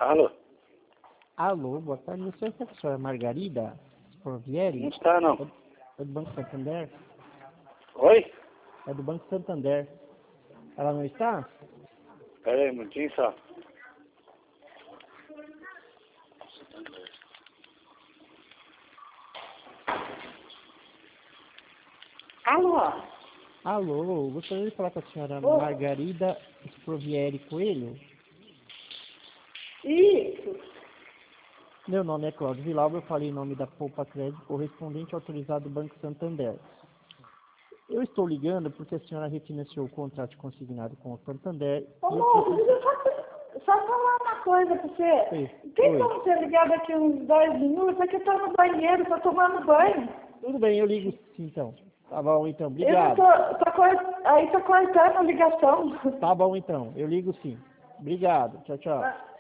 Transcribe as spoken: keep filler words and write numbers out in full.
Alô? Alô, boa tarde. Não sei se é a senhora Margarida Sporvieri. Não está, não. É do Banco Santander? Oi? É do Banco Santander. Ela não está? Pera aí, um minutinho só. Alô? Alô, gostaria de falar com a senhora Ô. Margarida Sporvieri Coelho? Isso. Meu nome é Cláudio Vilauba, eu falei em nome da Poupa Crédito, correspondente autorizado do Banco Santander. Eu estou ligando porque a senhora refinanciou o contrato consignado com o Santander. Ô, e eu moço, preciso... deixa eu só, só falar uma coisa pra você. Oi. Tem Oi. como você ligar daqui uns dois minutos? É que eu tô no banheiro, tô tomando banho. Tudo bem, eu ligo sim então. Tá bom então, Eu não obrigado. tô, tô cor- aí tô cortando a ligação. Tá bom então, eu ligo sim. Obrigado, tchau, tchau. Ah.